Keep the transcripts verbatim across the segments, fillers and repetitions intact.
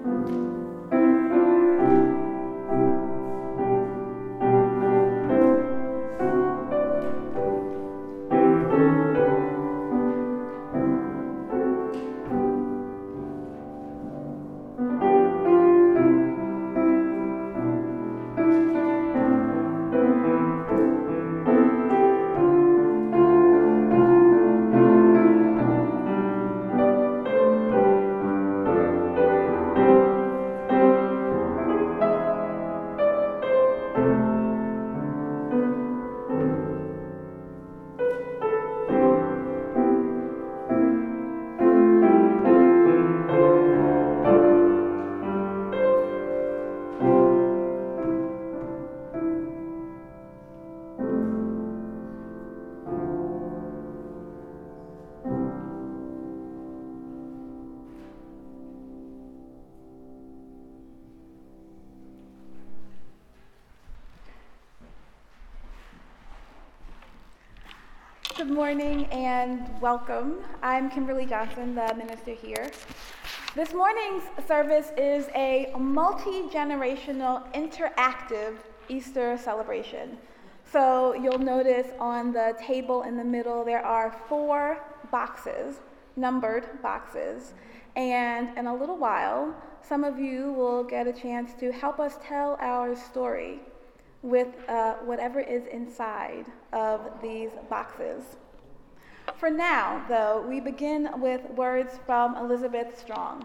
Good morning and welcome. I'm Kimberly Johnson, the minister here. This morning's service is a multi-generational interactive Easter celebration. So you'll notice on the table in the middle there are four boxes, numbered boxes, and in a little while some of you will get a chance to help us tell our story with uh, whatever is inside of these boxes. For now, though, we begin with words from Elizabeth Strong.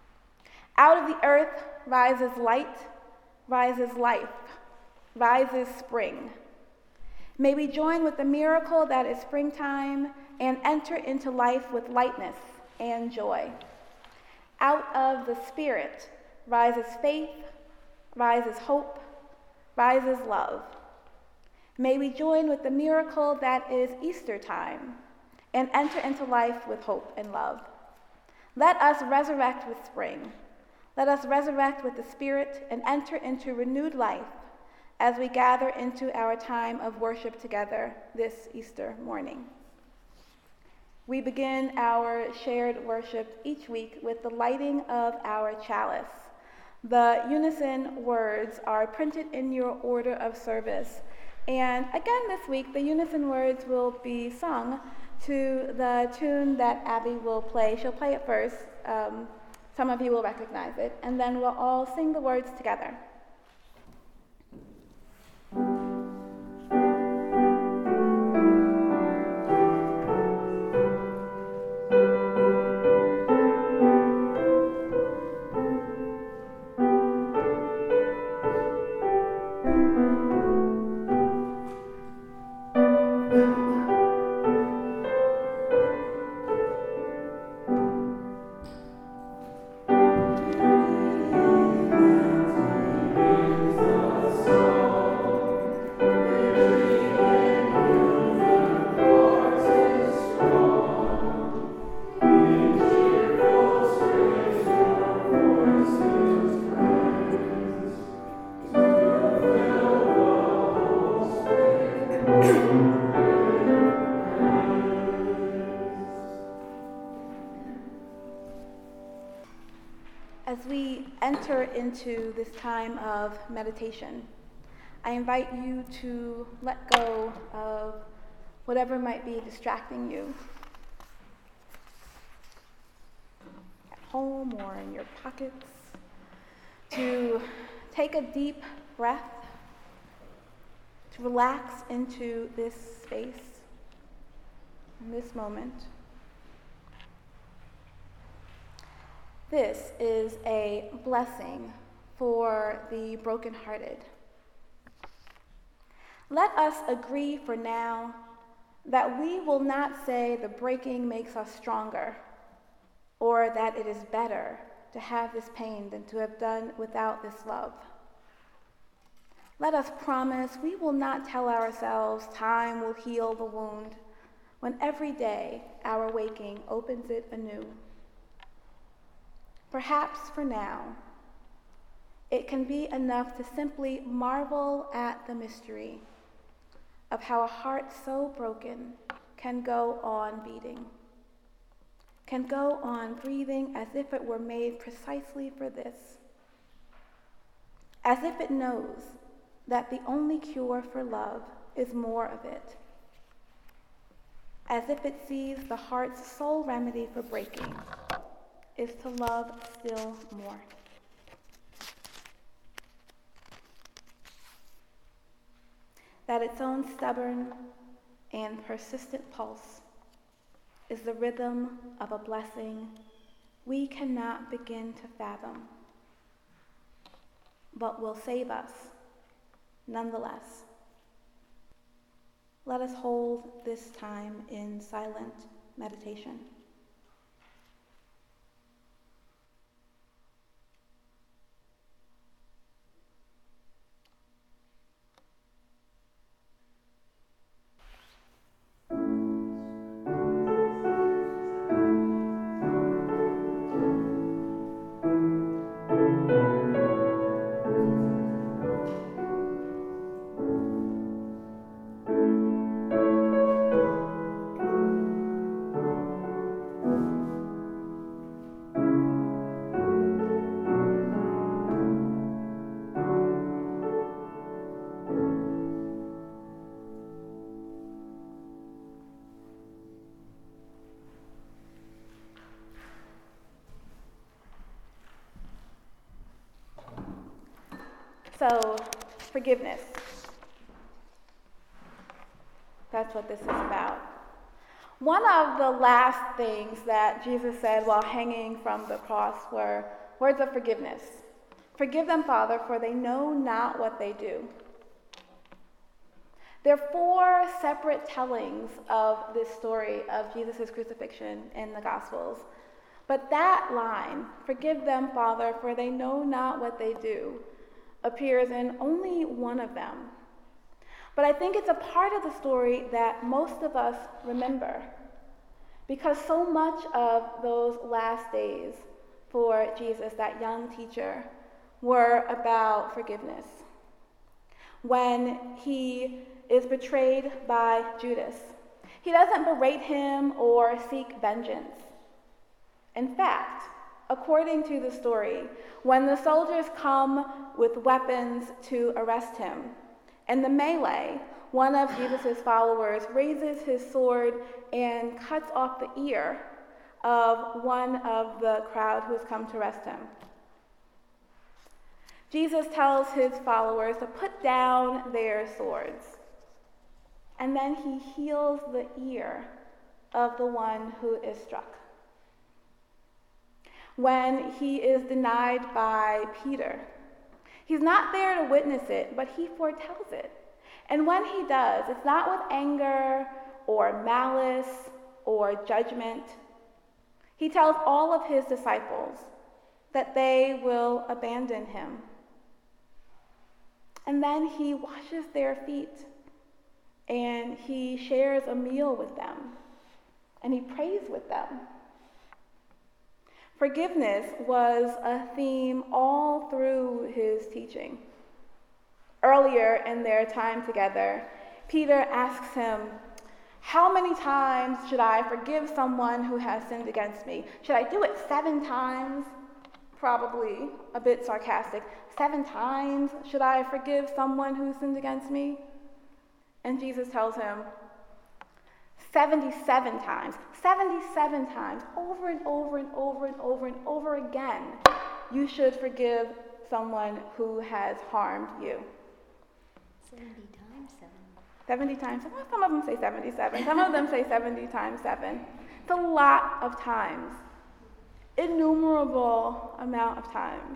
Out of the earth rises light, rises life, rises spring. May we join with the miracle that is springtime and enter into life with lightness and joy. Out of the Spirit rises faith, rises hope, rises love. May we join with the miracle that is Easter time and enter into life with hope and love. Let us resurrect with spring. Let us resurrect with the Spirit and enter into renewed life as we gather into our time of worship together this Easter morning. We begin our shared worship each week with the lighting of our chalice. The unison words are printed in your order of service. And again this week, the unison words will be sung to the tune that Abby will play. She'll play it first. Um, some of you will recognize it. And then we'll all sing the words together. As we enter into this time of meditation, I invite you to let go of whatever might be distracting you at home or in your pockets, to take a deep breath, to relax into this space, in this moment. This is a blessing for the brokenhearted. Let us agree for now that we will not say the breaking makes us stronger, or that it is better to have this pain than to have done without this love. Let us promise we will not tell ourselves time will heal the wound, when every day our waking opens it anew. Perhaps for now, it can be enough to simply marvel at the mystery of how a heart so broken can go on beating, can go on breathing as if it were made precisely for this, as if it knows that the only cure for love is more of it, as if it sees the heart's sole remedy for breaking is to love still more. That its own stubborn and persistent pulse is the rhythm of a blessing we cannot begin to fathom, but will save us nonetheless. Let us hold this time in silent meditation. So, forgiveness. That's what this is about. One of the last things that Jesus said while hanging from the cross were words of forgiveness. Forgive them, Father, for they know not what they do. There are four separate tellings of this story of Jesus' crucifixion in the Gospels. But that line, forgive them, Father, for they know not what they do, appears in only one of them. But I think it's a part of the story that most of us remember, because so much of those last days for Jesus, that young teacher, were about forgiveness. When he is betrayed by Judas, he doesn't berate him or seek vengeance. In fact, according to the story, when the soldiers come with weapons to arrest him, in the melee, one of Jesus' followers raises his sword and cuts off the ear of one of the crowd who has come to arrest him. Jesus tells his followers to put down their swords, and then he heals the ear of the one who is struck. When he is denied by Peter, he's not there to witness it, but he foretells it. And when he does, it's not with anger or malice or judgment. He tells all of his disciples that they will abandon him. And then he washes their feet, and he shares a meal with them, and he prays with them. Forgiveness was a theme all through his teaching. Earlier in their time together, Peter asks him, how many times should I forgive someone who has sinned against me? Should I do it seven times? Probably a bit sarcastic. Seven times should I forgive someone who sinned against me? And Jesus tells him, seventy-seven times, seventy-seven times, over and over and over and over and over again, you should forgive someone who has harmed you. seventy times seven. seventy times, some of them say seventy-seven, some of them say seventy times seven. It's a lot of times, innumerable amount of times.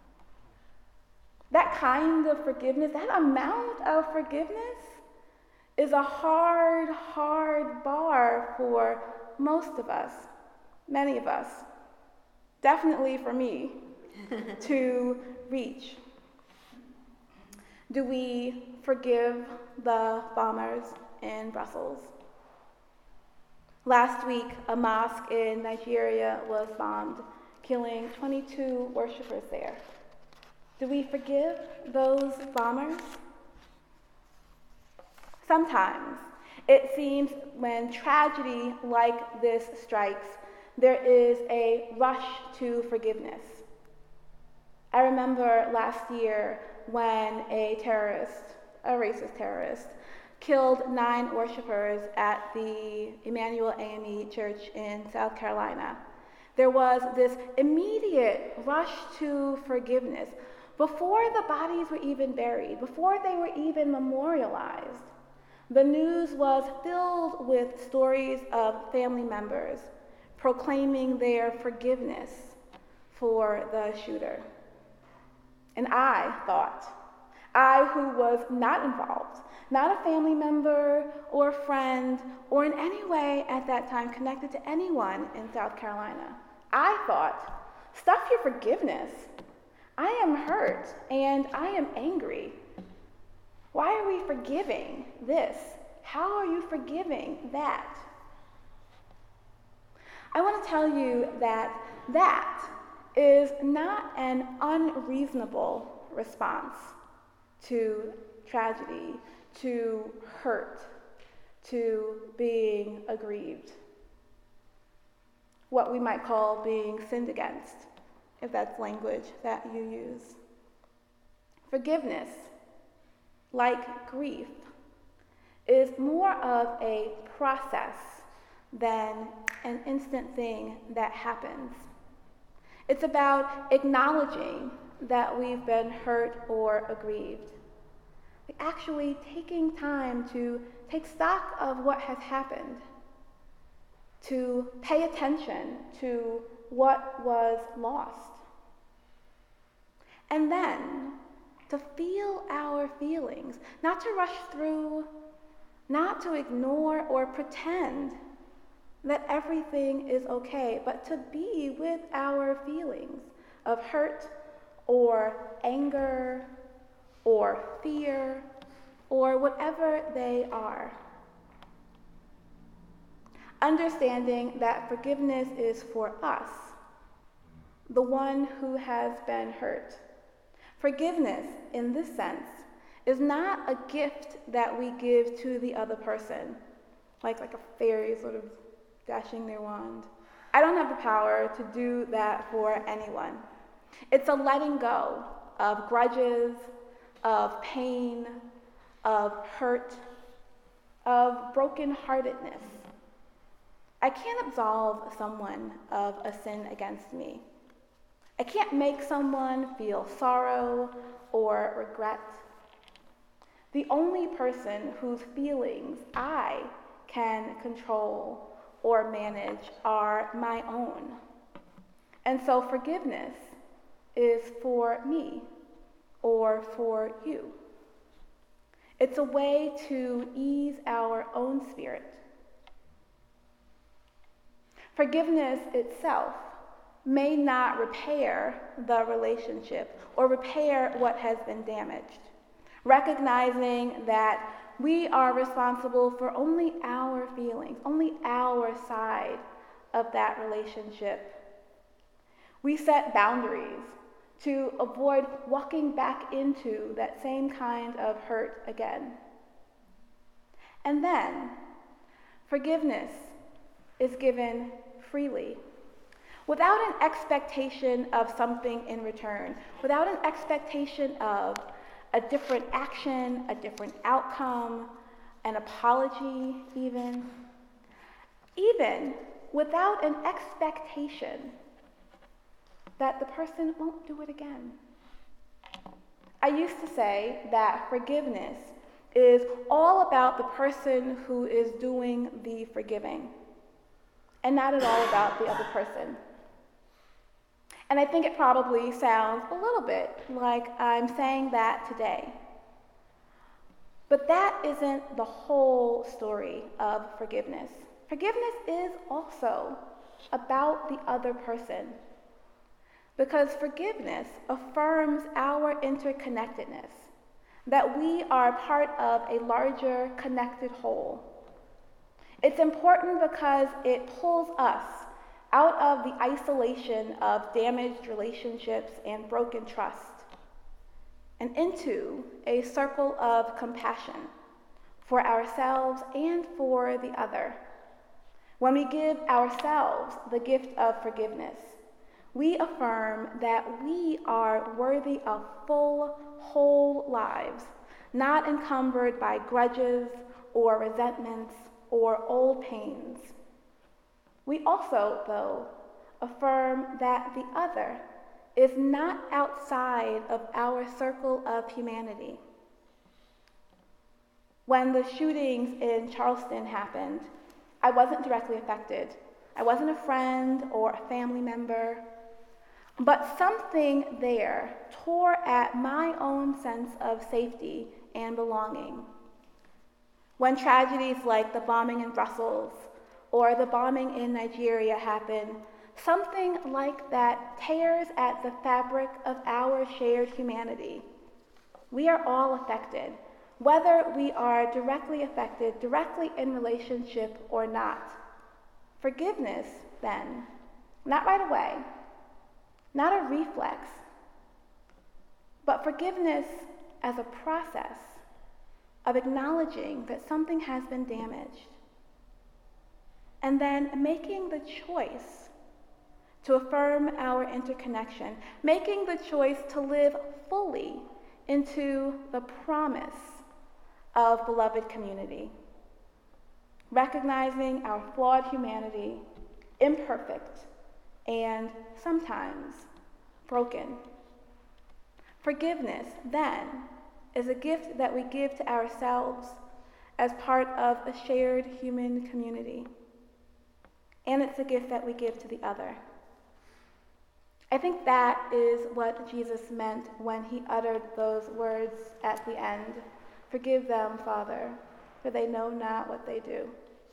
That kind of forgiveness, that amount of forgiveness, is a hard, hard bar for most of us, many of us, definitely for me, to reach. Do we forgive the bombers in Brussels? Last week, a mosque in Nigeria was bombed, killing twenty-two worshipers there. Do we forgive those bombers? Sometimes it seems when tragedy like this strikes there is a rush to forgiveness. I remember last year when a terrorist, a racist terrorist, killed nine worshipers at the Emmanuel A M E Church in South Carolina. There was this immediate rush to forgiveness before the bodies were even buried, before they were even memorialized. The news was filled with stories of family members proclaiming their forgiveness for the shooter. And I thought, I who was not involved, not a family member or friend or in any way at that time connected to anyone in South Carolina, I thought, stuff your forgiveness. I am hurt and I am angry. Why are we forgiving this? How are you forgiving that? I want to tell you that that is not an unreasonable response to tragedy, to hurt, to being aggrieved. What we might call being sinned against, if that's language that you use. Forgiveness, like grief, is more of a process than an instant thing that happens. It's about acknowledging that we've been hurt or aggrieved. Actually taking time to take stock of what has happened, to pay attention to what was lost, and then to feel our feelings, not to rush through, not to ignore or pretend that everything is okay, but to be with our feelings of hurt or anger or fear or whatever they are. Understanding that forgiveness is for us, the one who has been hurt. Forgiveness, in this sense, is not a gift that we give to the other person, like, like a fairy sort of dashing their wand. I don't have the power to do that for anyone. It's a letting go of grudges, of pain, of hurt, of brokenheartedness. I can't absolve someone of a sin against me. I can't make someone feel sorrow or regret. The only person whose feelings I can control or manage are my own. And so forgiveness is for me or for you. It's a way to ease our own spirit. Forgiveness itself may not repair the relationship or repair what has been damaged. Recognizing that we are responsible for only our feelings, only our side of that relationship. We set boundaries to avoid walking back into that same kind of hurt again. And then, forgiveness is given freely, without an expectation of something in return, without an expectation of a different action, a different outcome, an apology even, even without an expectation that the person won't do it again. I used to say that forgiveness is all about the person who is doing the forgiving, and not at all about the other person. And I think it probably sounds a little bit like I'm saying that today. But that isn't the whole story of forgiveness. Forgiveness is also about the other person, because forgiveness affirms our interconnectedness, that we are part of a larger connected whole. It's important because it pulls us out of the isolation of damaged relationships and broken trust, and into a circle of compassion for ourselves and for the other, When we give ourselves the gift of forgiveness, we affirm that we are worthy of full, whole lives, not encumbered by grudges or resentments or old pains. We also, though, affirm that the other is not outside of our circle of humanity. When the shootings in Charleston happened, I wasn't directly affected. I wasn't a friend or a family member, but something there tore at my own sense of safety and belonging. When tragedies like the bombing in Brussels or the bombing in Nigeria happen, something like that tears at the fabric of our shared humanity. We are all affected, whether we are directly affected, directly in relationship or not. Forgiveness, then, not right away, not a reflex, but forgiveness as a process of acknowledging that something has been damaged, and then making the choice to affirm our interconnection, making the choice to live fully into the promise of beloved community, recognizing our flawed humanity, imperfect, and sometimes broken. Forgiveness, then, is a gift that we give to ourselves as part of a shared human community. And it's a gift that we give to the other. I think that is what Jesus meant when he uttered those words at the end. Forgive them, Father, for they know not what they do.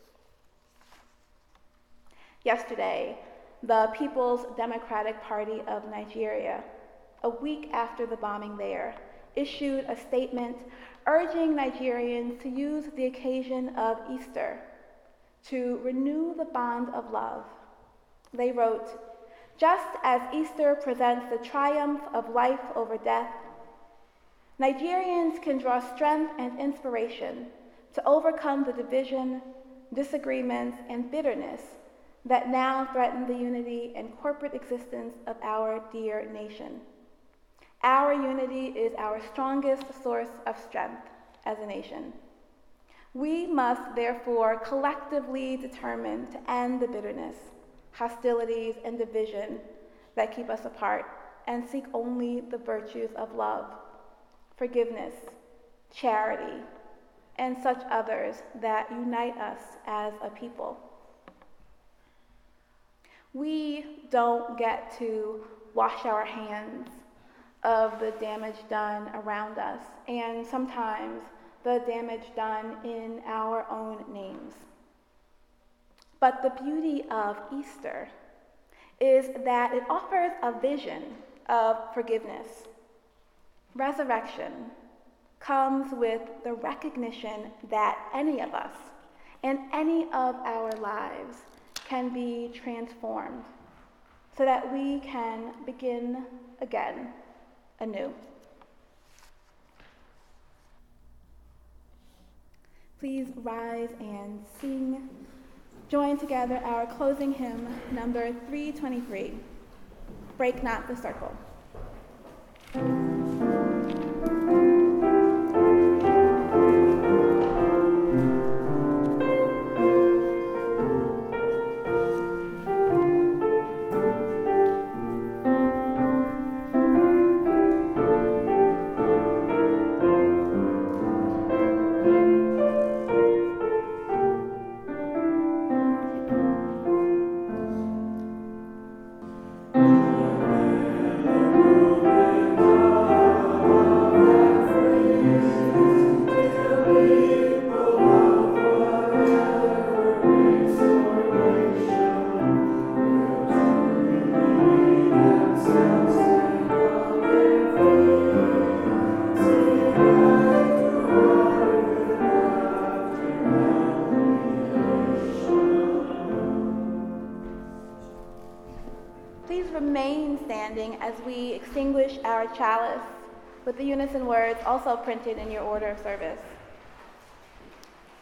Yesterday, the People's Democratic Party of Nigeria, a week after the bombing there, issued a statement urging Nigerians to use the occasion of Easter to renew the bond of love. They wrote, "Just as Easter presents the triumph of life over death, Nigerians can draw strength and inspiration to overcome the division, disagreements, and bitterness that now threaten the unity and corporate existence of our dear nation. Our unity is our strongest source of strength as a nation. We must therefore collectively determine to end the bitterness, hostilities, and division that keep us apart and seek only the virtues of love, forgiveness, charity, and such others that unite us as a people. We don't get to wash our hands of the damage done around us, and sometimes the damage done in our own names. But the beauty of Easter is that it offers a vision of forgiveness. Resurrection comes with the recognition that any of us and any of our lives can be transformed so that we can begin again anew. Please rise and sing. Join together our closing hymn, number three twenty-three, Break Not the Circle. As we extinguish our chalice with the unison words also printed in your order of service.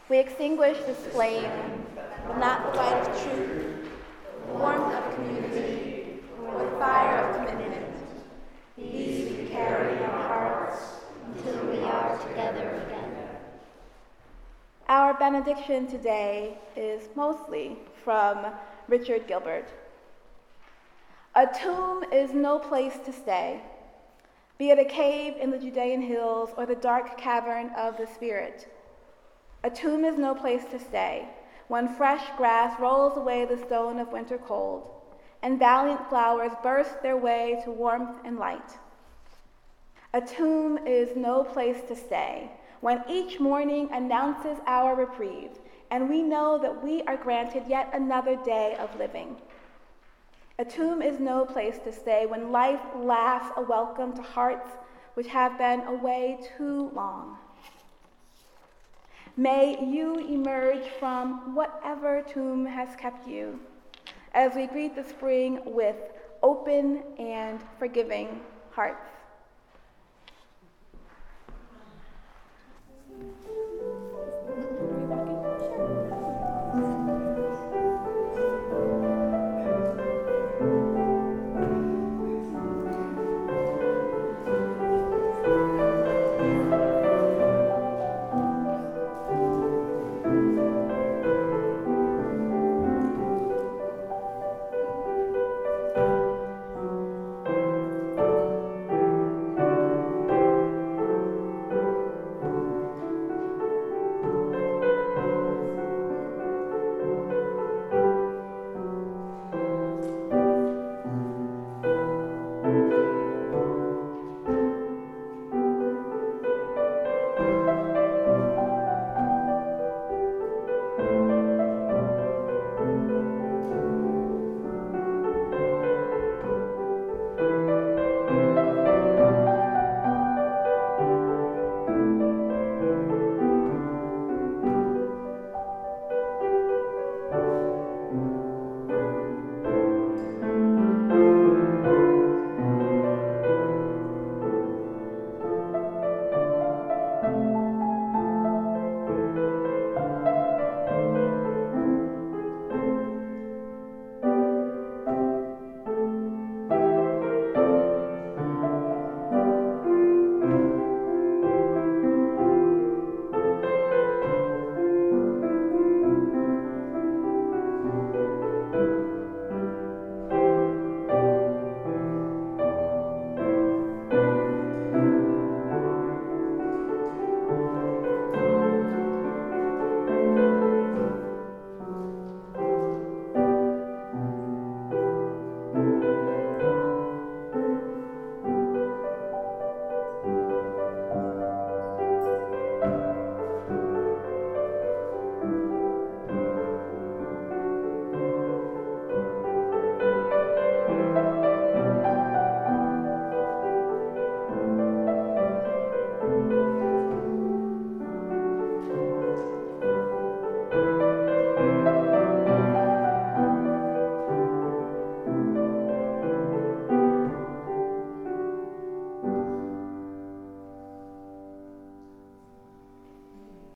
We extinguish this flame, but not the light of truth, the warmth of community, or the fire of commitment. These we carry in our hearts until we are together again. Our benediction today is mostly from Richard Gilbert. A tomb is no place to stay, be it a cave in the Judean hills or the dark cavern of the spirit. A tomb is no place to stay when fresh grass rolls away the stone of winter cold, and valiant flowers burst their way to warmth and light. A tomb is no place to stay when each morning announces our reprieve, and we know that we are granted yet another day of living. A tomb is no place to stay when life laughs a welcome to hearts which have been away too long. May you emerge from whatever tomb has kept you as we greet the spring with open and forgiving hearts.